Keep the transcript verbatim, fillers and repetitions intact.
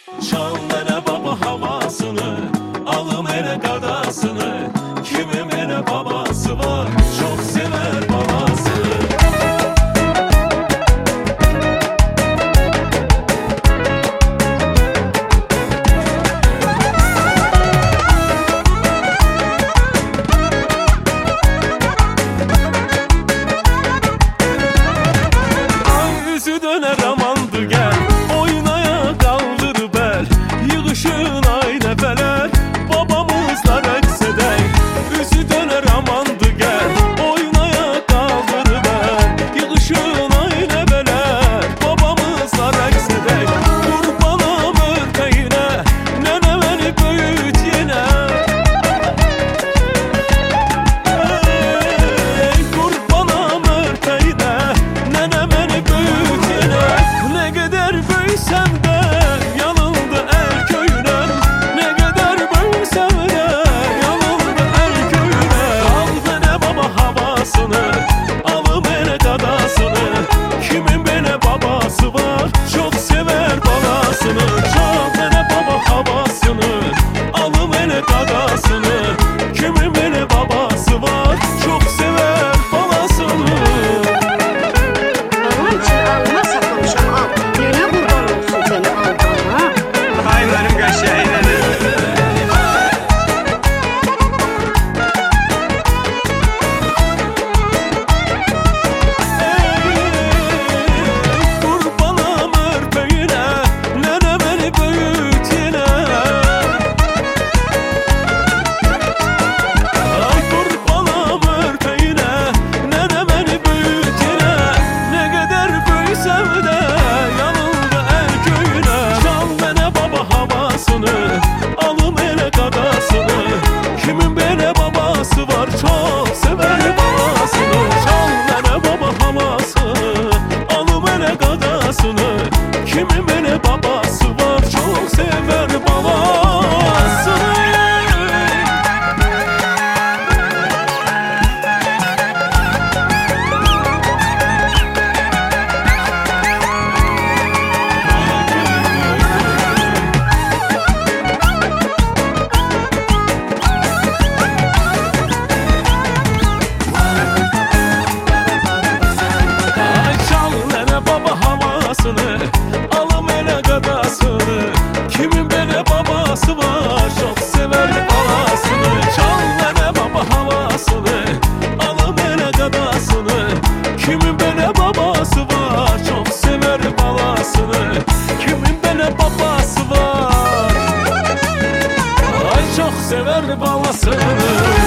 Çal mene baba havasını, alım ele gadasını. Kimin mene babası var, çok sever babasını. Ay yüzü döner amandı gel, oynaya kaldır bel. Yığışın ay nefeler, babamızlar eksedey. Yüzü döner amandı gel, oynaya kaldır bel. Yığışın ay nefeler, babamızlar eksedey. Kurbanım örteğine, nene beni büyüt yine. Ey kurbanım örteğine, nene beni büyüt yine. Ne kadar büyüsem de yanıldı el köyüne. Ne kadar büyüsem de yanıldı el köyüne. Al bana baba havasını, alım ele gadasını. Kimin bana babası var, çok sever balasını. Çal bana baba havasını, alım ele gadasını. Kimin bana babası var, çok sever balasını. Babam için alnıma saklamışım al. Birine kurban olsun seni al bana. Ay benim qəşənglərim. Kurbanım örpeğine, nene beni büyüt yine. Ay kurbanım örpeğine, nene beni büyüt yine. Ne kadar büyüsem de yanıldı el köyüne. Çal bana baba havasını, alım ele gadasını. Kimin bana babası var, çok sever babasını. Çal bana baba havasını, alım ele gadasını. Kimin bana babası var, çok sever babasını. Ay çal nene baba havasını, alım ele gadasını. Kimin bana babası var, çok sever balasını. Çal nene baba havasını, alım ele gadasını. Kimin bana babası var, çok sever balasını. Kimin bana babası var, ay çok sever balasını.